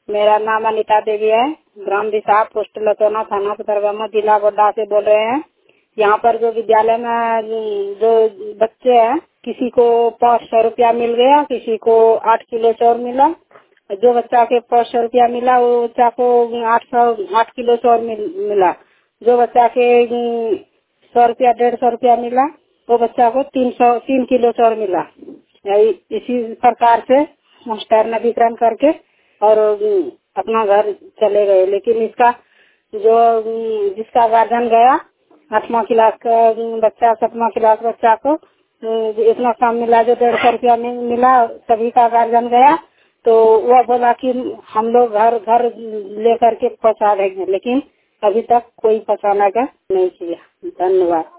मेरा नाम अनीता देवी है। ग्राम विसाख, पोस्ट लतौना, थाना पथरगामा, जिला गोड्डा से बोल रहे हैं। यहाँ पर जो विद्यालय में जो बच्चे हैं, किसी को 500 रुपया मिल गया, किसी को 8 किलो चाउर मिला। जो बच्चा के 500 रुपया मिला वो बच्चा को 8 किलो चाउर मिला। जो बच्चा के 100 रुपया 150 रुपया मिला, वो बच्चा को 3 किलो चाउर मिला। इसी प्रकार से मास्टर ने वितरण करके और अपना घर चले गए। लेकिन इसका जो जिसका गार्जियन गया 8वां क्लास का बच्चा, 7वां क्लास बच्चा को इतना कम मिला, जो 150 रुपया मिला, सभी का गार्जियन गया। तो वह बोला कि हम लोग घर घर लेकर के पहुँचा देंगे, लेकिन अभी तक कोई पहुँचाने का नहीं किया। धन्यवाद।